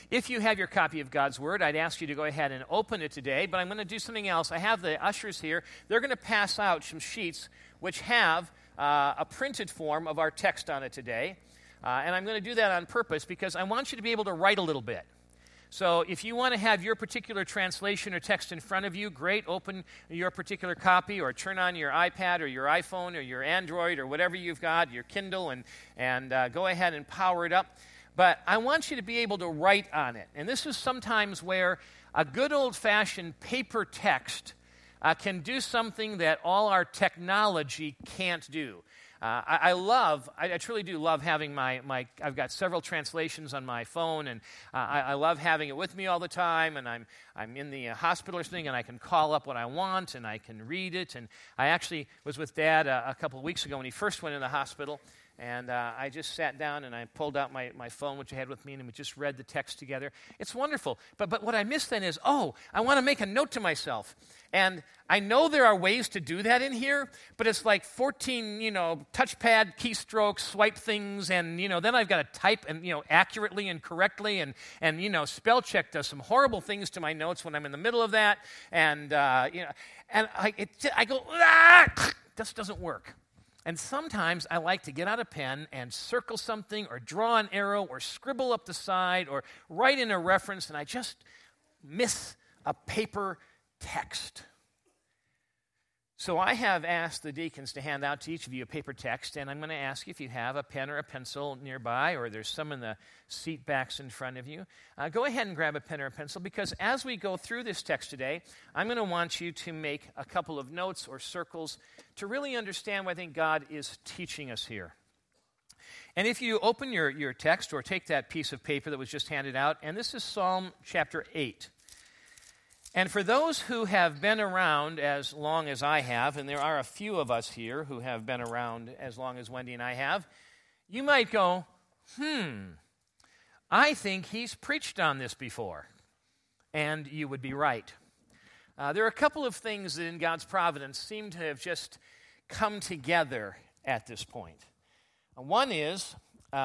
if you have your copy of God's Word, I'd ask you to go ahead and open it today, but I'm going to do something else. I have the ushers here. They're going to pass out some sheets which have a printed form of our text on it today, and I'm going to do that on purpose because I want you to be able to write a little bit. So if you want to have your particular translation or text in front of you, great, open your particular copy or turn on your iPad or your iPhone or your Android or whatever you've got, your Kindle, and go ahead and power it up. But I want you to be able to write on it. And this is sometimes where a good old-fashioned paper text can do something that all our technology can't do. I truly do love having I've got several translations on my phone, and I love having it with me all the time, and I'm in the hospital or something, and I can call up what I want, and I can read it, and I actually was with Dad a couple of weeks ago when he first went in the hospital, and I just sat down and I pulled out my phone, which I had with me, and we just read the text together. It's wonderful. But what I missed then is, I want to make a note to myself. And I know there are ways to do that in here, but it's like 14, touchpad, keystroke, swipe things, and, then I've got to type and, accurately and correctly, and spell check does some horrible things to my notes when I'm in the middle of that, and, and I go, this doesn't work. And sometimes I like to get out a pen and circle something or draw an arrow or scribble up the side or write in a reference, and I just miss a paper text. So I have asked the deacons to hand out to each of you a paper text, and I'm going to ask you if you have a pen or a pencil nearby, or there's some in the seat backs in front of you. Go ahead and grab a pen or a pencil, because as we go through this text today, I'm going to want you to make a couple of notes or circles to really understand what I think God is teaching us here. And if you open your text or take that piece of paper that was just handed out, and this is Psalm chapter 8. And for those who have been around as long as I have, and there are a few of us here who have been around as long as Wendy and I have, you might go, I think he's preached on this before. And you would be right. There are a couple of things that in God's providence seem to have just come together at this point. One is,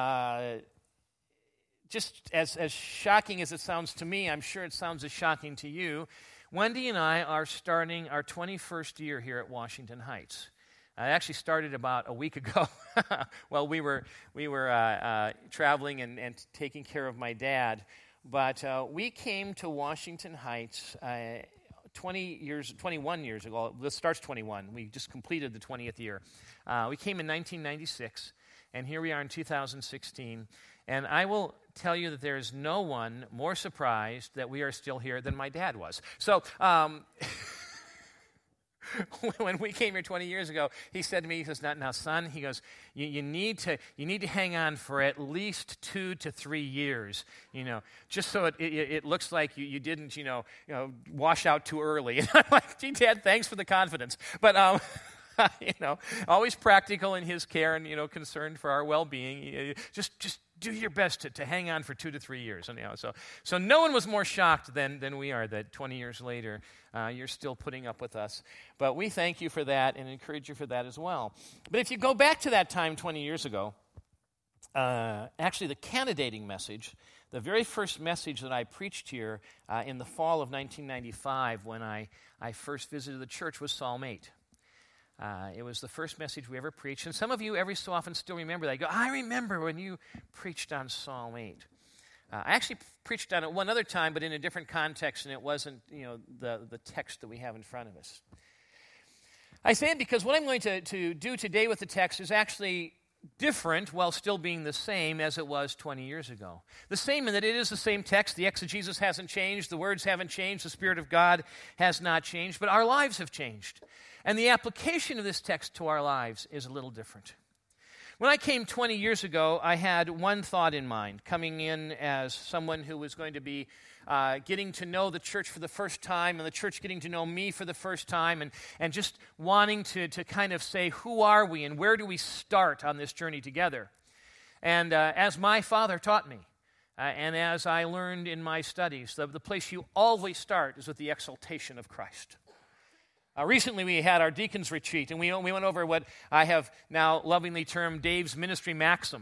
just as shocking as it sounds to me, I'm sure it sounds as shocking to you, Wendy and I are starting our 21st year here at Washington Heights. I actually started about a week ago. Well, we were traveling and taking care of my dad, but we came to Washington Heights 21 years ago. This starts 21. We just completed the 20th year. We came in 1996, and here we are in 2016. And I will tell you that there is no one more surprised that we are still here than my dad was. So when we came here 20 years ago, he said to me, he says, now son, he goes, you need to hang on for at least 2 to 3 years, just so it looks like you didn't, wash out too early. And I'm like, gee, Dad, thanks for the confidence. But, always practical in his care and, concerned for our well-being. Just do your best to hang on for 2 to 3 years. Anyhow, so no one was more shocked than we are that 20 years later you're still putting up with us. But we thank you for that and encourage you for that as well. But if you go back to that time 20 years ago, actually the candidating message, the very first message that I preached here in the fall of 1995 when I first visited the church was Psalm 8. It was the first message we ever preached. And some of you every so often still remember that. You go, I remember when you preached on Psalm 8. I actually preached on it one other time, but in a different context, and it wasn't, the text that we have in front of us. I say it because what I'm going to do today with the text is actually different while still being the same as it was 20 years ago. The same in that it is the same text. The exegesis hasn't changed. The words haven't changed. The Spirit of God has not changed. But our lives have changed. And the application of this text to our lives is a little different. When I came 20 years ago, I had one thought in mind, coming in as someone who was going to be getting to know the church for the first time, and the church getting to know me for the first time, and just wanting to kind of say, who are we and where do we start on this journey together? And as my father taught me, and as I learned in my studies, the place you always start is with the exaltation of Christ. Recently, we had our deacons retreat, and we went over what I have now lovingly termed Dave's ministry maxims.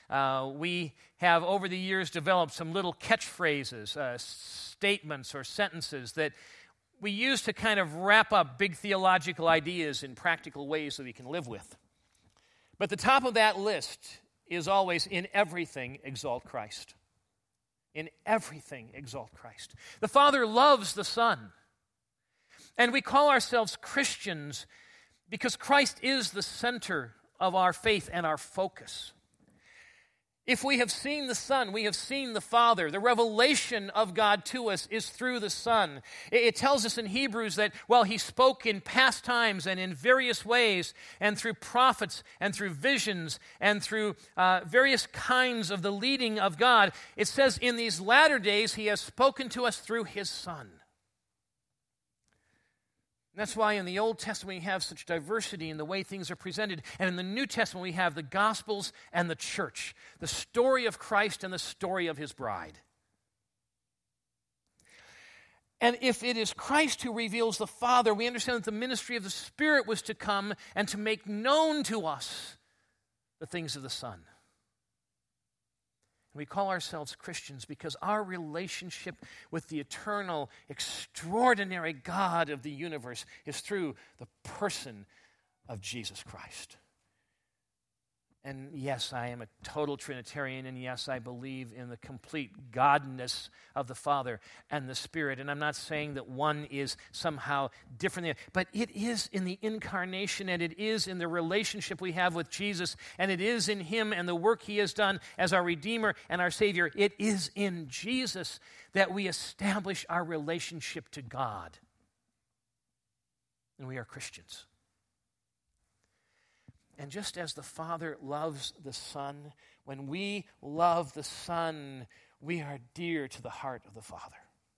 We have, over the years, developed some little catchphrases, statements or sentences that we use to kind of wrap up big theological ideas in practical ways that we can live with. But the top of that list is always, in everything, exalt Christ. In everything, exalt Christ. The Father loves the Son. And we call ourselves Christians because Christ is the center of our faith and our focus. If we have seen the Son, we have seen the Father. The revelation of God to us is through the Son. It tells us in Hebrews that, well, He spoke in past times and in various ways, and through prophets and through visions and through various kinds of the leading of God. It says in these latter days He has spoken to us through His Son. And that's why in the Old Testament we have such diversity in the way things are presented. And in the New Testament we have the Gospels and the church, the story of Christ and the story of His bride. And if it is Christ who reveals the Father, we understand that the ministry of the Spirit was to come and to make known to us the things of the Son. We call ourselves Christians because our relationship with the eternal, extraordinary God of the universe is through the person of Jesus Christ. And yes, I am a total Trinitarian, and yes, I believe in the complete godness of the Father and the Spirit. And I'm not saying that one is somehow different than the other, but it is in the incarnation, and it is in the relationship we have with Jesus, and it is in Him and the work He has done as our Redeemer and our Savior. It is in Jesus that we establish our relationship to God. And we are Christians. And just as the Father loves the Son, when we love the Son, we are dear to the heart of the Father.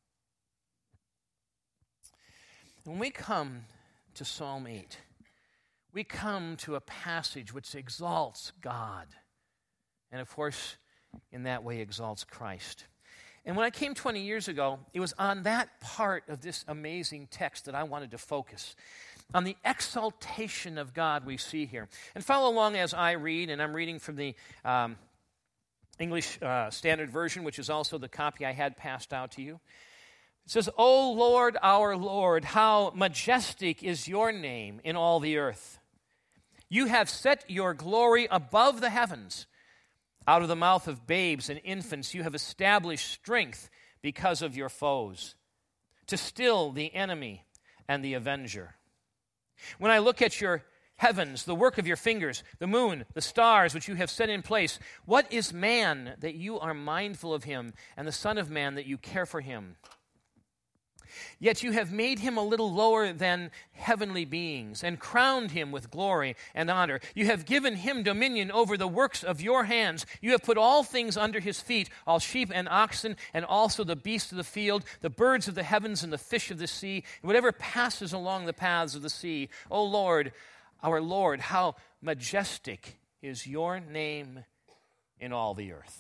When we come to Psalm 8, we come to a passage which exalts God, and of course, in that way exalts Christ. And when I came 20 years ago, it was on that part of this amazing text that I wanted to focus, on the exaltation of God we see here. And follow along as I read, and I'm reading from the English Standard Version, which is also the copy I had passed out to you. It says, O Lord, our Lord, how majestic is your name in all the earth. You have set your glory above the heavens. Out of the mouth of babes and infants you have established strength because of your foes, to still the enemy and the avenger. When I look at your heavens, the work of your fingers, the moon, the stars which you have set in place, what is man that you are mindful of him, and the Son of Man that you care for him? Yet you have made him a little lower than heavenly beings, and crowned him with glory and honor. You have given him dominion over the works of your hands. You have put all things under his feet, all sheep and oxen, and also the beasts of the field, the birds of the heavens and the fish of the sea, and whatever passes along the paths of the sea. O Lord, our Lord, how majestic is your name in all the earth.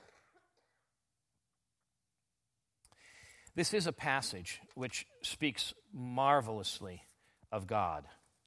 This is a passage which speaks marvelously of God.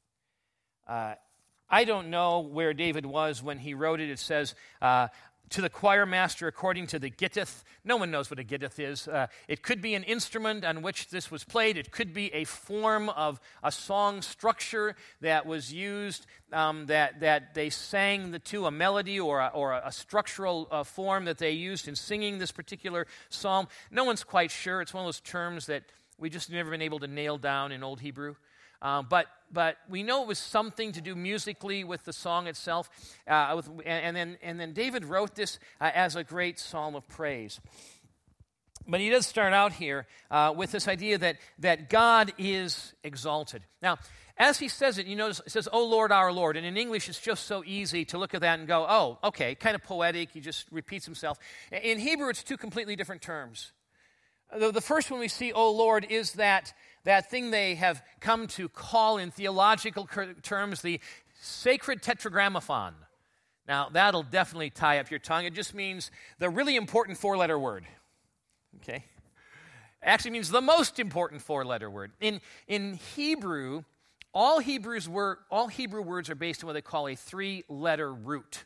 I don't know where David was when he wrote it. It says, to the choir master according to the gittith. No one knows what a gittith is. It could be an instrument on which this was played. It could be a form of a song structure that was used, that they sang the two, a melody or a structural form that they used in singing this particular psalm. No one's quite sure. It's one of those terms that we just never been able to nail down in Old Hebrew. But we know it was something to do musically with the song itself, and then David wrote this as a great psalm of praise. But he does start out here with this idea that God is exalted. Now, as he says it, you notice it says, "O Lord, our Lord," and in English it's just so easy to look at that and go, "Oh, okay," kind of poetic. He just repeats himself. In Hebrew, it's two completely different terms. The first one we see, "O Lord," is that thing they have come to call in theological terms the sacred tetragrammaton. Now, that'll definitely tie up your tongue. It just means the really important four-letter word. Okay? It actually means the most important four-letter word. In Hebrew, all Hebrew words are based on what they call a three-letter root,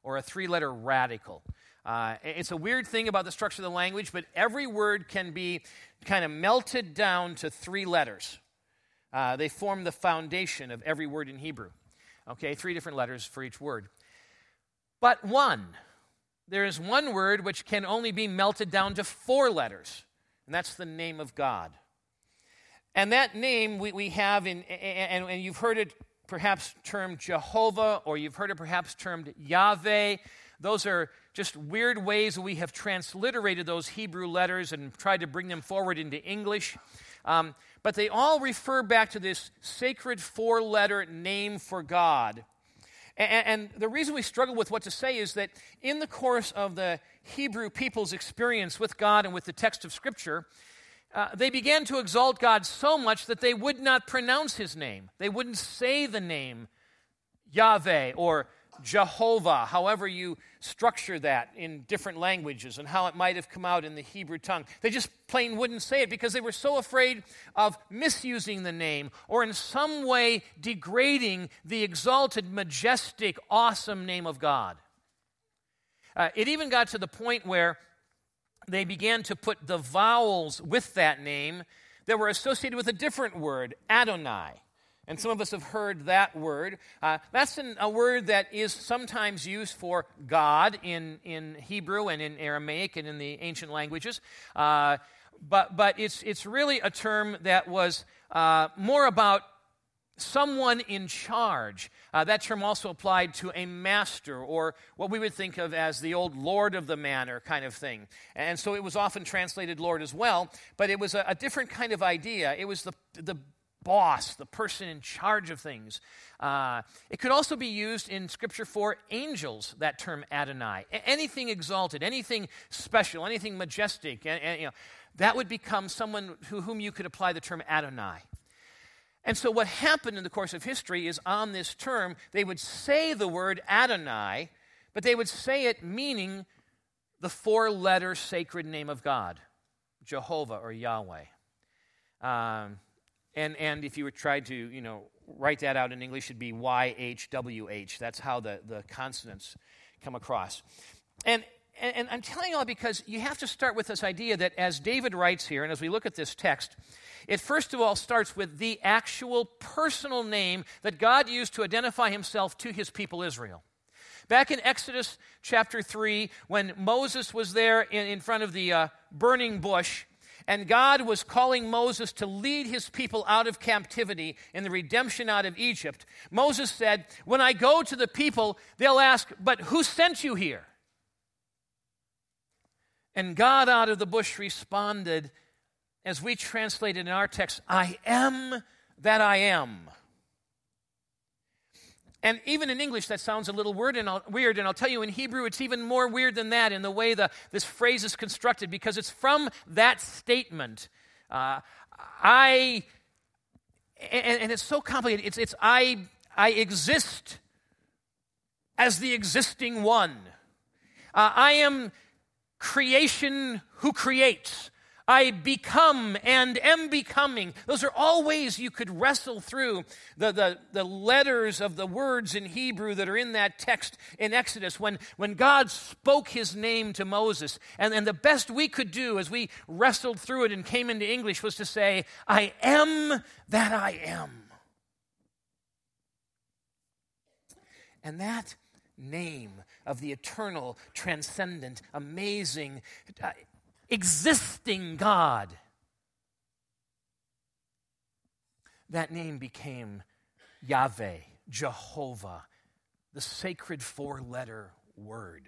or a three-letter radical. It's a weird thing about the structure of the language, but every word can be kind of melted down to three letters. They form the foundation of every word in Hebrew. Okay, three different letters for each word. But there is one word which can only be melted down to four letters, and that's the name of God. And that name we have and you've heard it perhaps termed Jehovah, or you've heard it perhaps termed Yahweh. Those are just weird ways we have transliterated those Hebrew letters and tried to bring them forward into English. But they all refer back to this sacred four-letter name for God. And the reason we struggle with what to say is that in the course of the Hebrew people's experience with God and with the text of Scripture, they began to exalt God so much that they would not pronounce his name. They wouldn't say the name Yahweh or Jehovah, however you structure that in different languages and how it might have come out in the Hebrew tongue. They just plain wouldn't say it because they were so afraid of misusing the name or in some way degrading the exalted, majestic, awesome name of God. It even got to the point where they began to put the vowels with that name that were associated with a different word, Adonai. And some of us have heard that word. That's a word that is sometimes used for God in Hebrew and in Aramaic and in the ancient languages. But it's really a term that was more about someone in charge. That term also applied to a master, or what we would think of as the old lord of the manor kind of thing. And so it was often translated Lord as well, but it was a different kind of idea. It was the boss, the person in charge of things. It could also be used in Scripture for angels, that term Adonai. Anything exalted, anything special, anything majestic, and that would become someone to whom you could apply the term Adonai. And so what happened in the course of history is on this term, they would say the word Adonai, but they would say it meaning the four-letter sacred name of God, Jehovah or Yahweh. And if you were tried to, write that out in English, it'd be YHWH. That's how the consonants come across. And I'm telling you all because you have to start with this idea that as David writes here, and as we look at this text, it first of all starts with the actual personal name that God used to identify himself to his people Israel. Back in Exodus chapter 3, when Moses was there in front of the burning bush, and God was calling Moses to lead his people out of captivity in the redemption out of Egypt, Moses said, "When I go to the people, they'll ask, 'But who sent you here?' And God out of the bush responded, as we translated in our text, 'I am that I am.'" And even in English, that sounds a little weird, and I'll tell you, in Hebrew, it's even more weird than that in the way this phrase is constructed, because it's from that statement. And it's so complicated. It's I exist as the existing one. I am creation who creates. I become and am becoming. Those are all ways you could wrestle through the letters of the words in Hebrew that are in that text in Exodus when God spoke his name to Moses. And the best we could do as we wrestled through it and came into English was to say, "I am that I am." And that name of the eternal, transcendent, amazing, existing God, that name became Yahweh, Jehovah, the sacred four-letter word.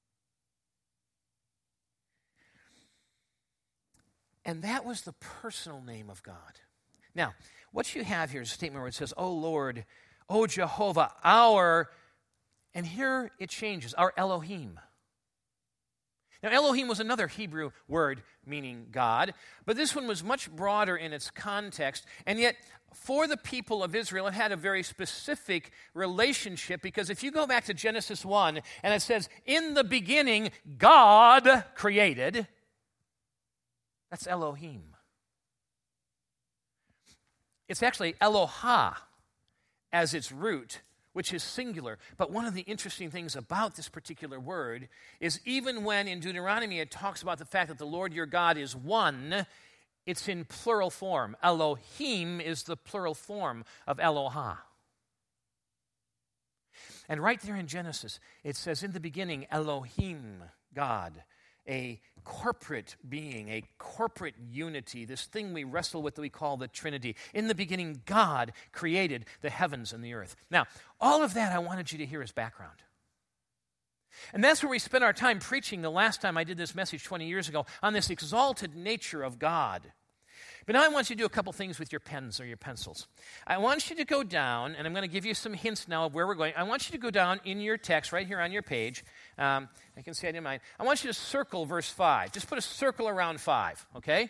And that was the personal name of God. Now, what you have here is a statement where it says, "O Lord, O Jehovah, our," and here it changes, "our Elohim." Now, Elohim was another Hebrew word meaning God, but this one was much broader in its context, and yet for the people of Israel, it had a very specific relationship, because if you go back to Genesis 1, and it says, "In the beginning, God created," that's Elohim. It's actually Eloha as its root, which is singular. But one of the interesting things about this particular word is even when in Deuteronomy it talks about the fact that the Lord your God is one, it's in plural form. Elohim is the plural form of Eloha. And right there in Genesis, it says, in the beginning, Elohim, God, a corporate being, a corporate unity, this thing we wrestle with that we call the Trinity. In the beginning, God created the heavens and the earth. Now, all of that I wanted you to hear as background. And that's where we spent our time preaching the last time I did this message 20 years ago on this exalted nature of God. But now I want you to do a couple things with your pens or your pencils. I want you to go down, and I'm going to give you some hints now of where we're going. I want you to go down in your text right here on your page. I can see I didn't mind. I want you to circle verse 5. Just put a circle around 5, okay?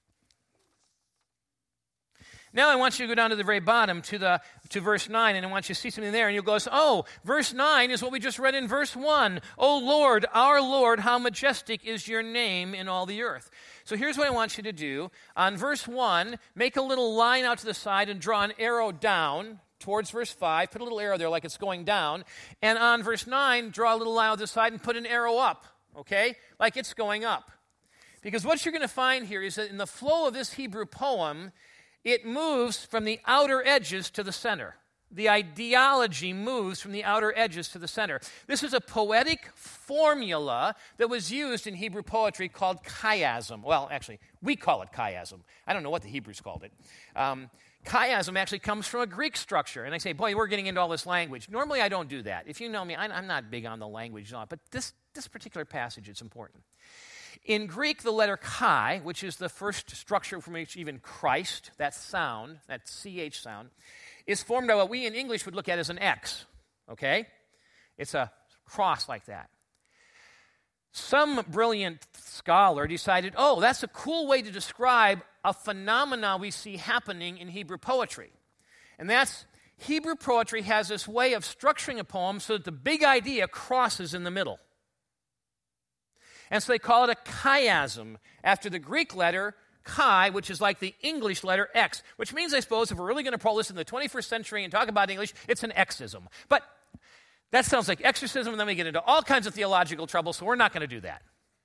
Now I want you to go down to the very bottom to verse 9, and I want you to see something there, and you'll go, oh, verse 9 is what we just read in verse 1. O Lord, our Lord, how majestic is your name in all the earth. So here's what I want you to do. On verse 1, make a little line out to the side and draw an arrow down towards verse 5. Put a little arrow there like it's going down. And on verse 9, draw a little line out to the side and put an arrow up, okay, like it's going up. Because what you're going to find here is that in the flow of this Hebrew poem, it moves from the outer edges to the center. The ideology moves from the outer edges to the center. This is a poetic formula that was used in Hebrew poetry called chiasm. Well, actually, we call it chiasm. I don't know what the Hebrews called it. Chiasm actually comes from a Greek structure. And I say, boy, we're getting into all this language. Normally, I don't do that. If you know me, I'm not big on the language, but this particular passage, it's important. In Greek, the letter chi, which is the first structure from which even Christ, that sound, that CH sound, is formed by what we in English would look at as an X, okay? It's a cross like that. Some brilliant scholar decided, oh, that's a cool way to describe a phenomenon we see happening in Hebrew poetry. And that's, Hebrew poetry has this way of structuring a poem so that the big idea crosses in the middle. And so they call it a chiasm, after the Greek letter chi, which is like the English letter X, which means, I suppose, if we're really going to pull this in the 21st century and talk about English, it's an Xism. But that sounds like exorcism, and then we get into all kinds of theological trouble, so we're not going to do that.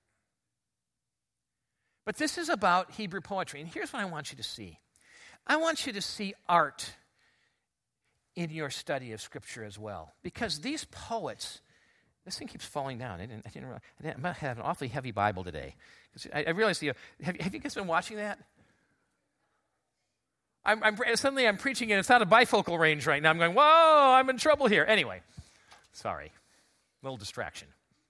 But this is about Hebrew poetry, and here's what I want you to see. I want you to see art in your study of Scripture as well, because these poets... This thing keeps falling down. I didn't realize. I might have an awfully heavy Bible today. I realized, have you guys been watching that? Suddenly I'm preaching and it's not a bifocal range right now. I'm going, whoa, I'm in trouble here. Anyway, sorry. Little distraction.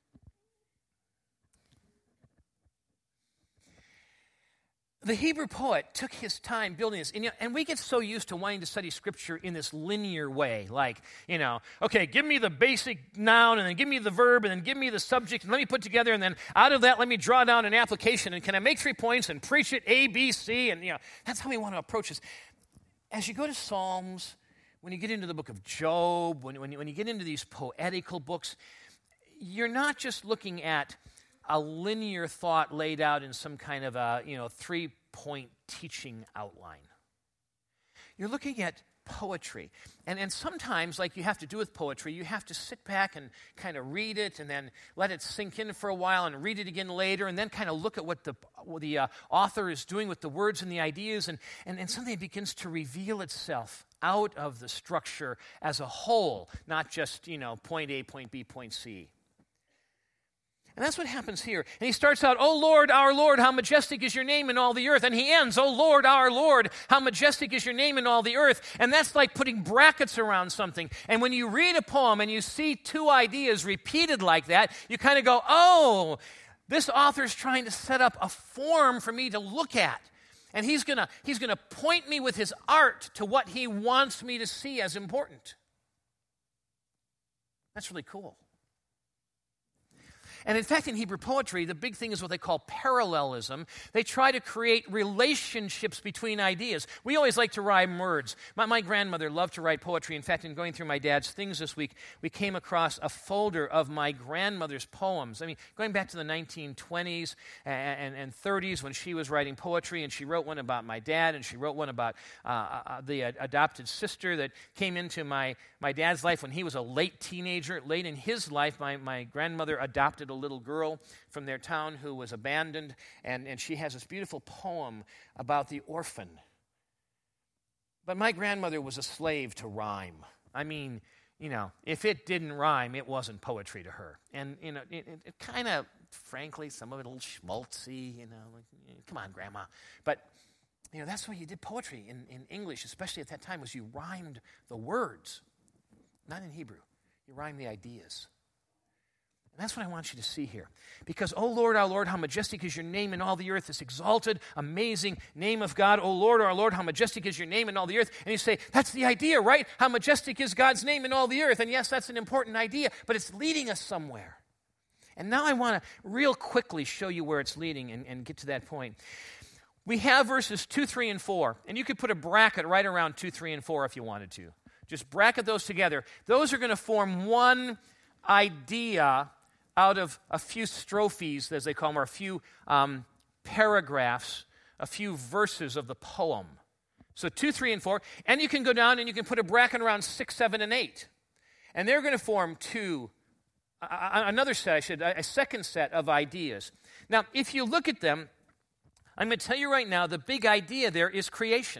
The Hebrew poet took his time building this. And we get so used to wanting to study Scripture in this linear way. Like, okay, give me the basic noun, and then give me the verb, and then give me the subject, and let me put together, and then out of that, let me draw down an application. And can I make 3 points and preach it A, B, C? And, that's how we want to approach this. As you go to Psalms, when you get into the book of Job, when you get into these poetical books, you're not just looking at a linear thought laid out in some kind of a 3-point teaching outline. You're looking at poetry. And sometimes, like you have to do with poetry, you have to sit back and kind of read it and then let it sink in for a while and read it again later and then kind of look at what the author is doing with the words and the ideas and something begins to reveal itself out of the structure as a whole, not just, point A, point B, point C. And that's what happens here. And he starts out, O Lord, our Lord, how majestic is your name in all the earth. And he ends, O Lord, our Lord, how majestic is your name in all the earth. And that's like putting brackets around something. And when you read a poem and you see 2 ideas repeated like that, you kind of go, oh, this author's trying to set up a form for me to look at. And he's gonna point me with his art to what he wants me to see as important. That's really cool. And in fact, in Hebrew poetry, the big thing is what they call parallelism. They try to create relationships between ideas. We always like to rhyme words. My grandmother loved to write poetry. In fact, in going through my dad's things this week, we came across a folder of my grandmother's poems. I mean, going back to the 1920s and 30s when she was writing poetry, and she wrote one about my dad, and she wrote one about the adopted sister that came into my dad's life when he was a late teenager. Late in his life, my grandmother adopted a little girl from their town who was abandoned, and she has this beautiful poem about the orphan. But my grandmother was a slave to rhyme. I mean, if it didn't rhyme, it wasn't poetry to her. And, it kind of, frankly, some of it a little schmaltzy, like, come on, Grandma. But, that's the way you did poetry in English, especially at that time, was you rhymed the words, not in Hebrew. You rhymed the ideas. And that's what I want you to see here. Because, O Lord, our Lord, how majestic is your name in all the earth, this exalted, amazing name of God. O Lord, our Lord, how majestic is your name in all the earth. And you say, that's the idea, right? How majestic is God's name in all the earth. And yes, that's an important idea, but it's leading us somewhere. And now I want to real quickly show you where it's leading and get to that point. We have verses 2, 3, and 4. And you could put a bracket right around 2, 3, and 4 if you wanted to. Just bracket those together. Those are going to form one idea out of a few strophes, as they call them, or a few paragraphs, a few verses of the poem. So 2, 3, and 4. And you can go down and you can put a bracket around 6, 7, and 8. And they're going to form a second set of ideas. Now, if you look at them, I'm going to tell you right now, the big idea there is creation.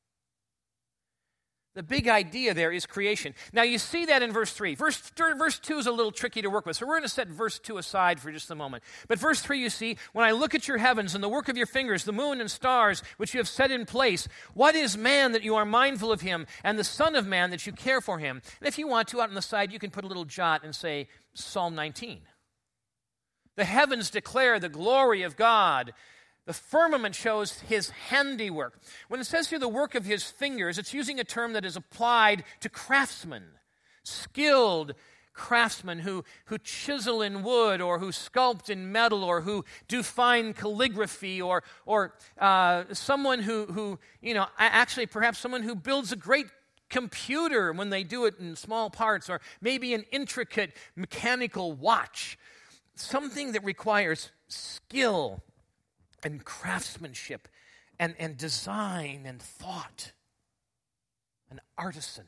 The big idea there is creation. Now, you see that in verse 3. Verse 2 is a little tricky to work with, so we're going to set verse 2 aside for just a moment. But verse 3, you see, when I look at your heavens and the work of your fingers, the moon and stars, which you have set in place, what is man that you are mindful of him, and the son of man that you care for him? And if you want to, out on the side, you can put a little jot and say Psalm 19. The heavens declare the glory of God. The firmament shows his handiwork. When it says here the work of his fingers, it's using a term that is applied to craftsmen, skilled craftsmen who chisel in wood or who sculpt in metal or who do fine calligraphy or someone who actually perhaps someone who builds a great computer when they do it in small parts, or maybe an intricate mechanical watch. Something that requires skill and craftsmanship and design and thought. An artisan.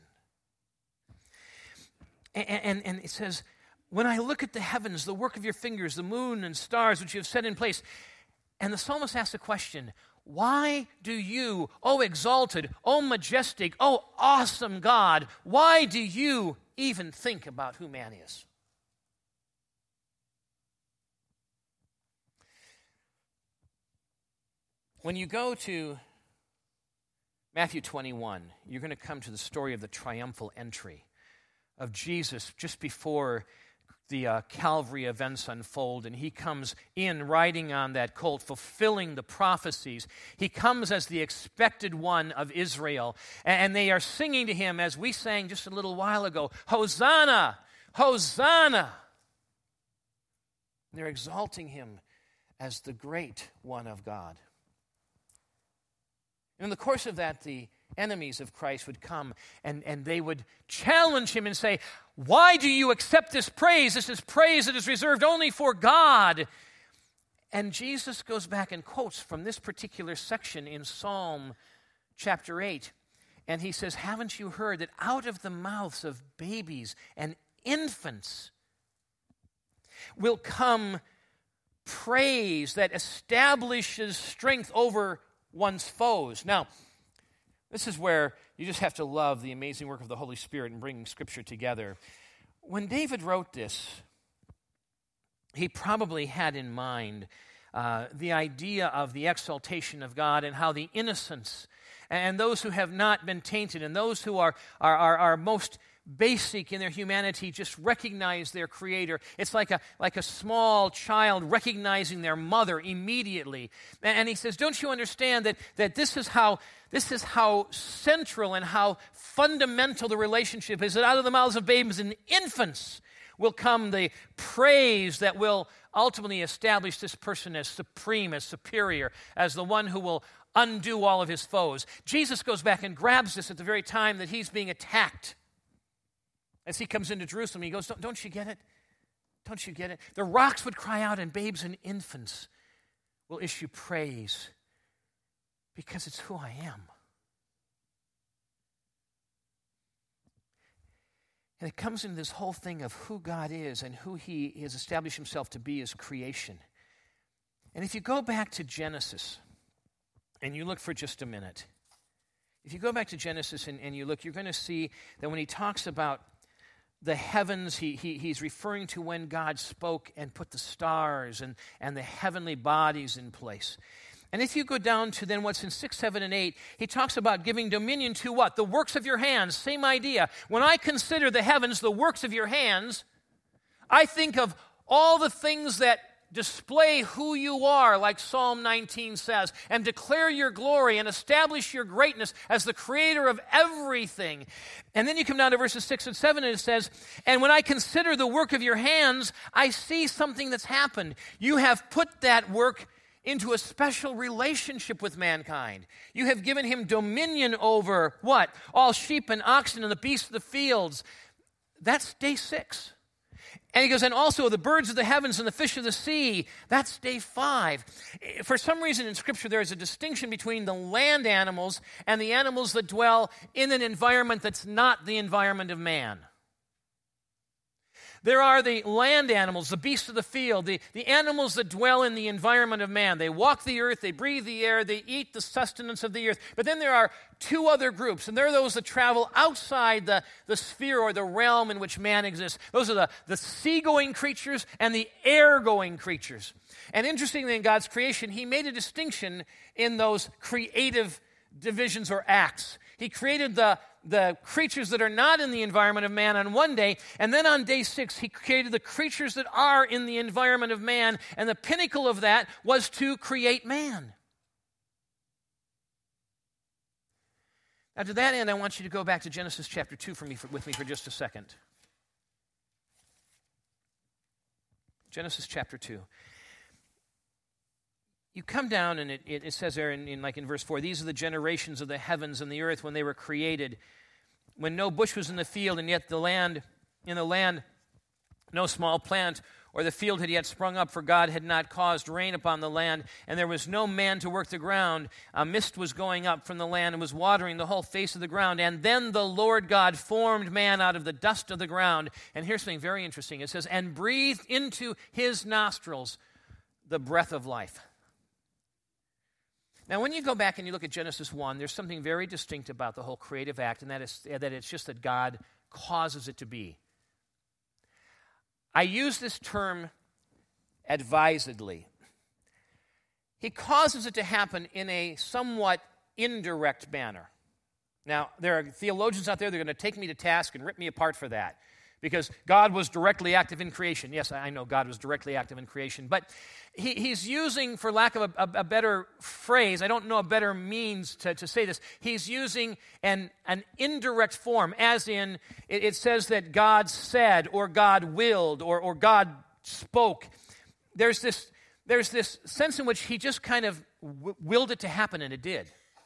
And it says, when I look at the heavens, the work of your fingers, the moon and stars which you have set in place. And the psalmist asks the question, why do you, O exalted, O majestic, O awesome God, why do you even think about who man is? When you go to Matthew 21, you're going to come to the story of the triumphal entry of Jesus just before the Calvary events unfold, and he comes in riding on that colt, fulfilling the prophecies. He comes as the expected one of Israel, and they are singing to him, as we sang just a little while ago, Hosanna, Hosanna. They're exalting him as the great one of God. And in the course of that, the enemies of Christ would come and they would challenge him and say, why do you accept this praise? This is praise that is reserved only for God. And Jesus goes back and quotes from this particular section in Psalm chapter 8. And he says, haven't you heard that out of the mouths of babies and infants will come praise that establishes strength over one's foes. Now, this is where you just have to love the amazing work of the Holy Spirit in bringing Scripture together. When David wrote this, he probably had in mind the idea of the exaltation of God and how the innocents and those who have not been tainted and those who are most basic in their humanity just recognize their Creator. It's like a small child recognizing their mother immediately. And he says, don't you understand that this is how central and how fundamental the relationship is, that out of the mouths of babies and infants will come the praise that will ultimately establish this person as supreme, as superior, as the one who will undo all of his foes. Jesus goes back and grabs this at the very time that he's being attacked. As he comes into Jerusalem, he goes, don't you get it? Don't you get it? The rocks would cry out, and babes and infants will issue praise, because it's who I am. And it comes into this whole thing of who God is and who he has established himself to be as creation. And if you go back to Genesis, and you look for just a minute, if you go back to Genesis and you look, you're going to see that when he talks about the heavens, he's referring to when God spoke and put the stars and the heavenly bodies in place. And if you go down to then what's in 6, 7, and 8, he talks about giving dominion to what? The works of your hands. Same idea. When I consider the heavens, the works of your hands, I think of all the things that display who you are, like Psalm 19 says, and declare your glory and establish your greatness as the creator of everything. And then you come down to verses 6 and 7, and it says, and when I consider the work of your hands, I see something that's happened. You have put that work into a special relationship with mankind. You have given him dominion over what? All sheep and oxen and the beasts of the fields. That's day 6. And he goes, and also the birds of the heavens and the fish of the sea. That's day 5. For some reason in Scripture there is a distinction between the land animals and the animals that dwell in an environment that's not the environment of man. There are the land animals, the beasts of the field, the animals that dwell in the environment of man. They walk the earth, they breathe the air, they eat the sustenance of the earth. But then there are 2 other groups, and they're those that travel outside the sphere or the realm in which man exists. Those are the sea-going creatures and the air-going creatures. And interestingly, in God's creation, he made a distinction in those creative divisions or acts. He created the creatures that are not in the environment of man on one day, and then on day 6, he created the creatures that are in the environment of man, and the pinnacle of that was to create man. Now, to that end, I want you to go back to Genesis chapter 2 with me for just a second. Genesis chapter 2. You come down, and it says there in verse 4, these are the generations of the heavens and the earth when they were created, when no bush was in the field, and yet in the land no small plant or the field had yet sprung up, for God had not caused rain upon the land, and there was no man to work the ground. A mist was going up from the land and was watering the whole face of the ground. And then the Lord God formed man out of the dust of the ground. And here's something very interesting. It says, and breathed into his nostrils the breath of life. Now, when you go back and you look at Genesis 1, there's something very distinct about the whole creative act, and that it's just that God causes it to be. I use this term advisedly. He causes it to happen in a somewhat indirect manner. Now, there are theologians out there that are going to take me to task and rip me apart for that, because God was directly active in creation. Yes, I know God was directly active in creation, but he's using, for lack of a better phrase, I don't know a better means to say this, he's using an indirect form, as in, it says that God said, or God willed, or God spoke. There's this sense in which he just kind of willed it to happen, and it did.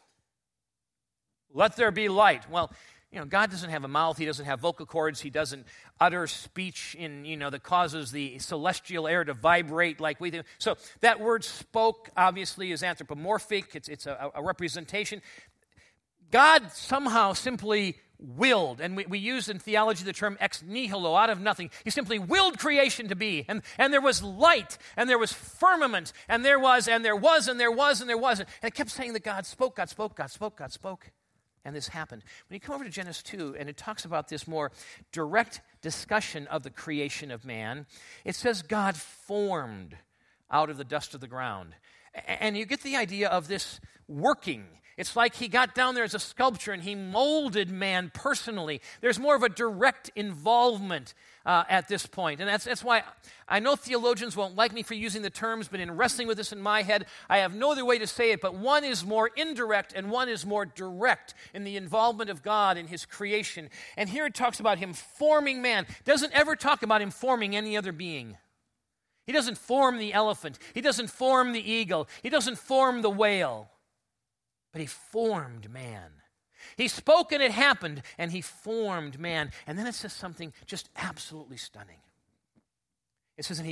Let there be light. Well, God doesn't have a mouth. He doesn't have vocal cords. He doesn't utter speech that causes the celestial air to vibrate like we do. So that word spoke, obviously, is anthropomorphic. It's a representation. God somehow simply willed, and we use in theology the term ex nihilo, out of nothing. He simply willed creation to be, and there was light, and there was firmament, and there was, and there was, and there was, and there wasn't. And it kept saying that God spoke, God spoke, God spoke, God spoke. And this happened. When you come over to Genesis 2, and it talks about this more direct discussion of the creation of man, it says God formed out of the dust of the ground. And you get the idea of this working. It's like he got down there as a sculptor and he molded man personally. There's more of a direct involvement at this point. And that's why I know theologians won't like me for using the terms, but in wrestling with this in my head, I have no other way to say it, but one is more indirect and one is more direct in the involvement of God in his creation. And here it talks about him forming man. It doesn't ever talk about him forming any other being. He doesn't form the elephant. He doesn't form the eagle. He doesn't form the whale. But he formed man. He spoke and it happened, and he formed man. And then it says something just absolutely stunning. It says, and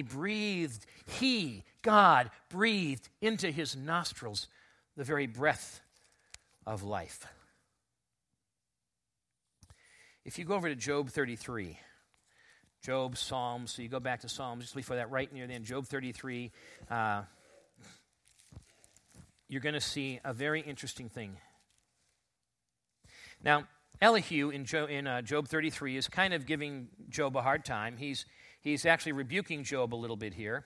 God, breathed into his nostrils the very breath of life. If you go over to Job 33, Job, Psalms, so you go back to Psalms, just before that, right near the end, Job 33, you're going to see a very interesting thing. Now, Elihu in Job 33 is kind of giving Job a hard time. He's actually rebuking Job a little bit here.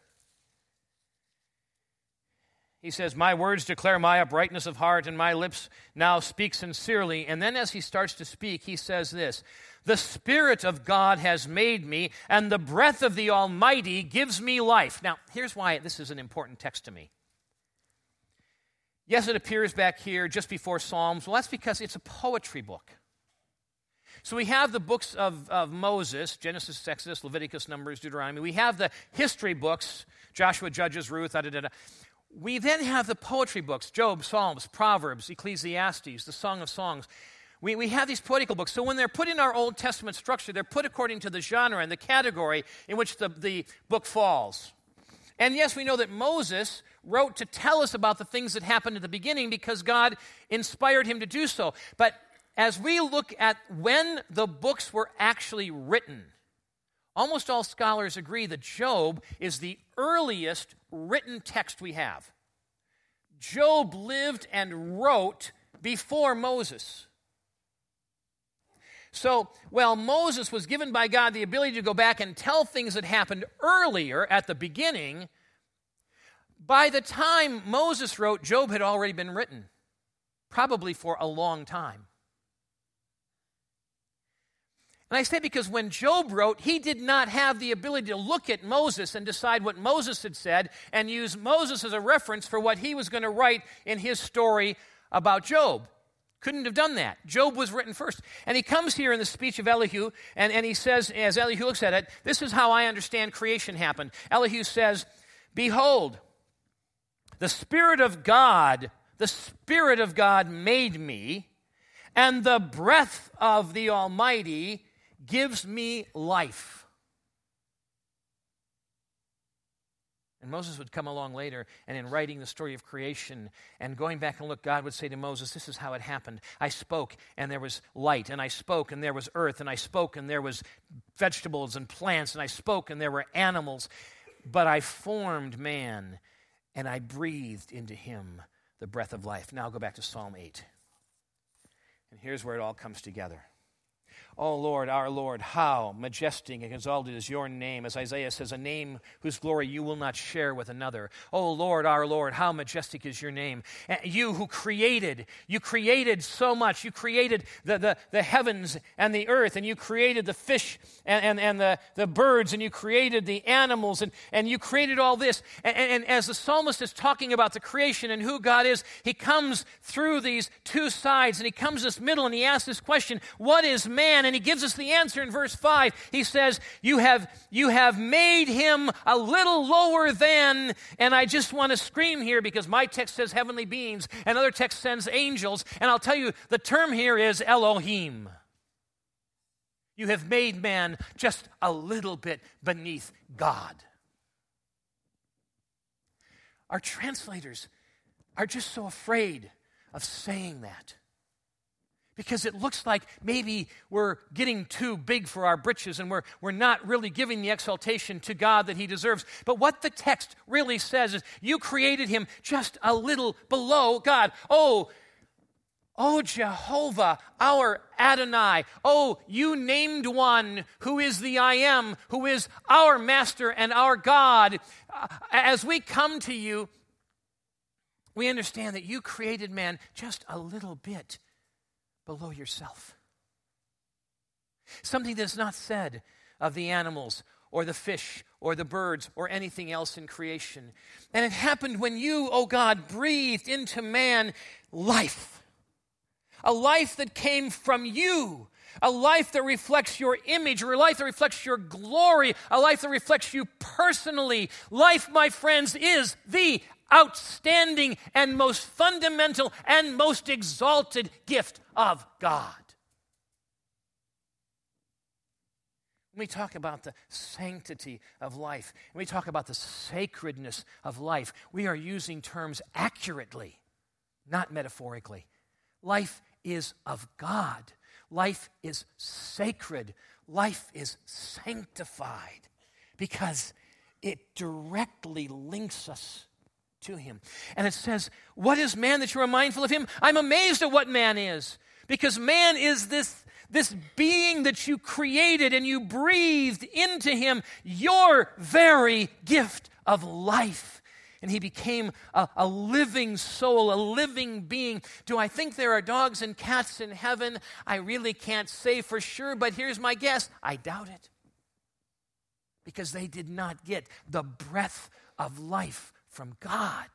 He says, my words declare my uprightness of heart, and my lips now speak sincerely. And then as he starts to speak, he says this, the Spirit of God has made me, and the breath of the Almighty gives me life. Now, here's why this is an important text to me. Yes, it appears back here just before Psalms. Well, that's because it's a poetry book. So we have the books of Moses, Genesis, Exodus, Leviticus, Numbers, Deuteronomy. We have the history books, Joshua, Judges, Ruth, We then have the poetry books, Job, Psalms, Proverbs, Ecclesiastes, the Song of Songs. We have these poetical books. So when they're put in our Old Testament structure, they're put according to the genre and the category in which the book falls. And yes, we know that Moses wrote to tell us about the things that happened at the beginning because God inspired him to do so. But as we look at when the books were actually written, almost all scholars agree that Job is the earliest written text we have. Job lived and wrote before Moses. So, while Moses was given by God the ability to go back and tell things that happened earlier at the beginning, by the time Moses wrote, Job had already been written, probably for a long time. And I say because when Job wrote, he did not have the ability to look at Moses and decide what Moses had said and use Moses as a reference for what he was going to write in his story about Job. Couldn't have done that. Job was written first. And he comes here in the speech of Elihu, and he says, as Elihu looks at it, this is how I understand creation happened. Elihu says, behold, the Spirit of God made me, and the breath of the Almighty gives me life. And Moses would come along later, and in writing the story of creation and going back and look, God would say to Moses, this is how it happened. I spoke, and there was light, and I spoke, and there was earth, and I spoke, and there was vegetables and plants, and I spoke, and there were animals. But I formed man, and I breathed into him the breath of life. Now I'll go back to Psalm 8. And here's where it all comes together. O Lord, our Lord, how majestic and exalted is your name, as Isaiah says, a name whose glory you will not share with another. O Lord, our Lord, how majestic is your name. You who created so much. You created the heavens and the earth, and you created the fish and the birds, and you created the animals, and you created all this. And as the psalmist is talking about the creation and who God is, he comes through these two sides, and he comes this middle, and he asks this question, what is man? And he gives us the answer in verse 5. He says, you have made him a little lower than, and I just want to scream here because my text says heavenly beings, and other text says angels, and I'll tell you, the term here is Elohim. You have made man just a little bit beneath God. Our translators are just so afraid of saying that, because it looks like maybe we're getting too big for our britches and we're not really giving the exaltation to God that he deserves. But what the text really says is you created him just a little below God. Oh, Jehovah, our Adonai. Oh, you named one who is the I am, who is our master and our God. As we come to you, we understand that you created man just a little bit below yourself. Something that's not said of the animals or the fish or the birds or anything else in creation. And it happened when you, oh God, breathed into man life. A life that came from you. A life that reflects your image, or a life that reflects your glory, a life that reflects you personally. Life, my friends, is the outstanding and most fundamental and most exalted gift of God. When we talk about the sanctity of life, when we talk about the sacredness of life, we are using terms accurately, not metaphorically. Life is of God. Life is sacred. Life is sanctified because it directly links us to him. And it says, what is man that you are mindful of him? I'm amazed at what man is, because man is this being that you created and you breathed into him your very gift of life. And he became a living soul, a living being. Do I think there are dogs and cats in heaven? I really can't say for sure, but here's my guess. I doubt it. Because they did not get the breath of life from God.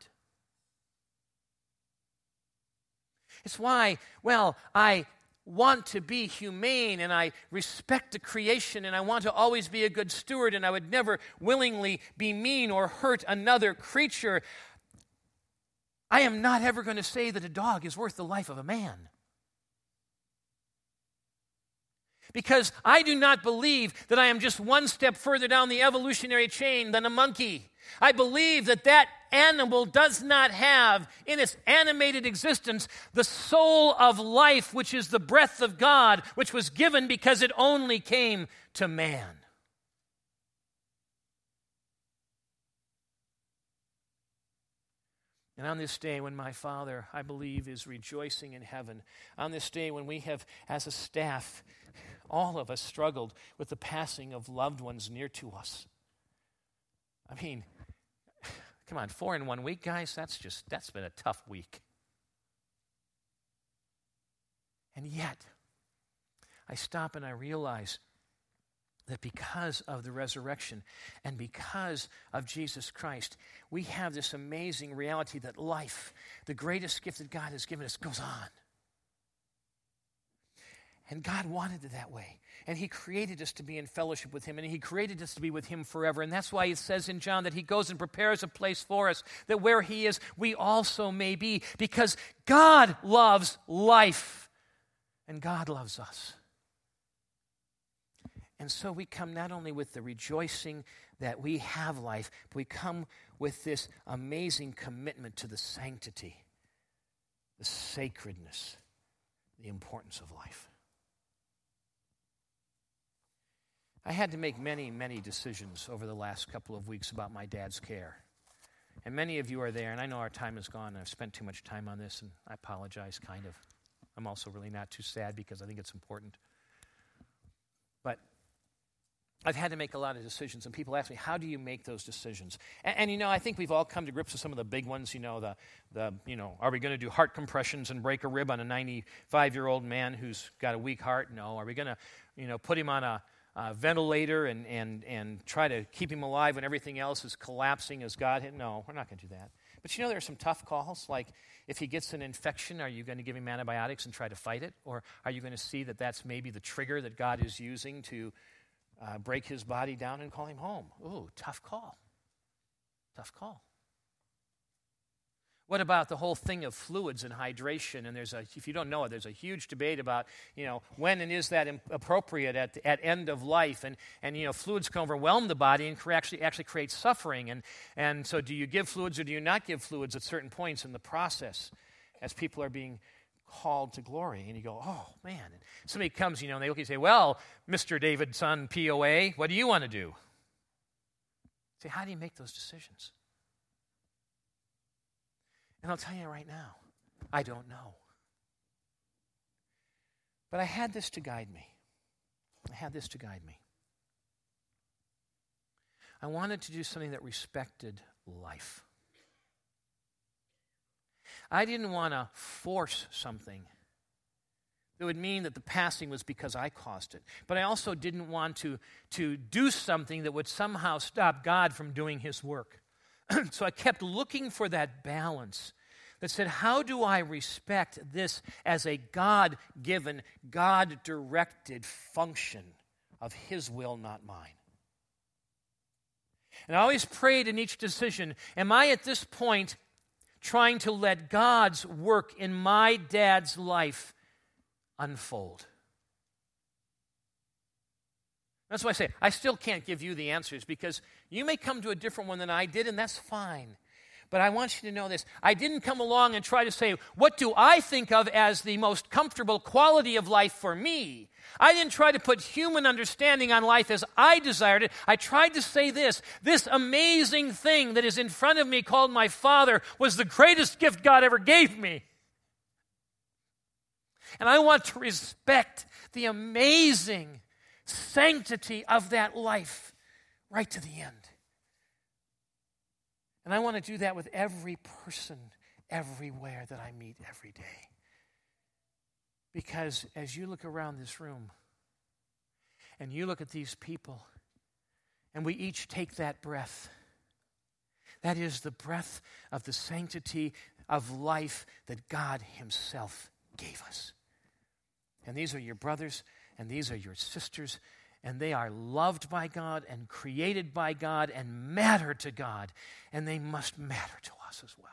It's why, I want to be humane, and I respect the creation, and I want to always be a good steward, and I would never willingly be mean or hurt another creature. I am not ever going to say that a dog is worth the life of a man. Because I do not believe that I am just one step further down the evolutionary chain than a monkey. I believe that animal does not have in its animated existence the soul of life, which is the breath of God, which was given because it only came to man. And on this day when my Father, I believe, is rejoicing in heaven, on this day when we have, as a staff, all of us struggled with the passing of loved ones near to us. I mean, come on, 4 in 1 week, guys, that's been a tough week. And yet, I stop and I realize that because of the resurrection and because of Jesus Christ, we have this amazing reality that life, the greatest gift that God has given us, goes on. And God wanted it that way. And he created us to be in fellowship with him, and he created us to be with him forever. And that's why it says in John that he goes and prepares a place for us, that where he is, we also may be, because God loves life, and God loves us. And so we come not only with the rejoicing that we have life, but we come with this amazing commitment to the sanctity, the sacredness, the importance of life. I had to make many, many decisions over the last couple of weeks about my dad's care. And many of you are there, and I know our time is gone, and I've spent too much time on this, and I apologize, kind of. I'm also really not too sad because I think it's important. But I've had to make a lot of decisions, and people ask me, how do you make those decisions? And I think we've all come to grips with some of the big ones, are we going to do heart compressions and break a rib on a 95-year-old man who's got a weak heart? No. Are we going to, put him on a ventilator and try to keep him alive when everything else is collapsing as God hit? No, we're not going to do that. But there are some tough calls, like if he gets an infection, are you going to give him antibiotics and try to fight it? Or are you going to see that that's maybe the trigger that God is using to break his body down and call him home? Ooh, tough call. Tough call. What about the whole thing of fluids and hydration? And if you don't know it, there's a huge debate about, when and is that appropriate at end of life? And fluids can overwhelm the body and actually create suffering. And so do you give fluids or do you not give fluids at certain points in the process as people are being called to glory? And you go, oh, man. And somebody comes, and they look and say, well, Mr. David, son, POA, what do you want to do? Say, how do you make those decisions? And I'll tell you right now, I don't know. But I had this to guide me. I wanted to do something that respected life. I didn't want to force something that would mean that the passing was because I caused it. But I also didn't want to do something that would somehow stop God from doing his work. So I kept looking for that balance that said, how do I respect this as a God-given, God-directed function of His will, not mine? And I always prayed in each decision, am I at this point trying to let God's work in my dad's life unfold? That's why I say, I still can't give you the answers, because you may come to a different one than I did, and that's fine. But I want you to know this. I didn't come along and try to say, what do I think of as the most comfortable quality of life for me? I didn't try to put human understanding on life as I desired it. I tried to say this amazing thing that is in front of me called my Father was the greatest gift God ever gave me. And I want to respect the amazing sanctity of that life right to the end. And I want to do that with every person, everywhere that I meet every day. Because as you look around this room, and you look at these people, and we each take that breath, that is the breath of the sanctity of life that God Himself gave us. And these are your brothers, and these are your sisters, and they are loved by God and created by God and matter to God, and they must matter to us as well.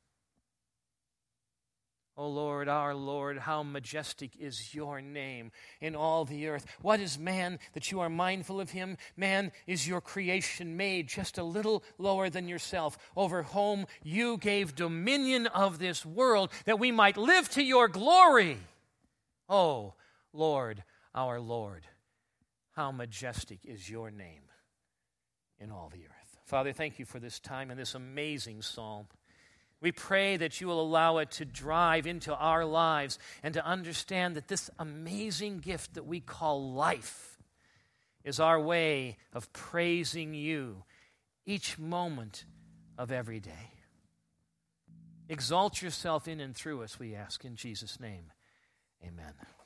O Lord, our Lord, how majestic is your name in all the earth. What is man that you are mindful of him? Man is your creation made just a little lower than yourself, over whom you gave dominion of this world, that we might live to your glory. O Lord, our Lord, how majestic is your name in all the earth. Father, thank you for this time and this amazing psalm. We pray that you will allow it to drive into our lives and to understand that this amazing gift that we call life is our way of praising you each moment of every day. Exalt yourself in and through us, we ask in Jesus' name. Amen.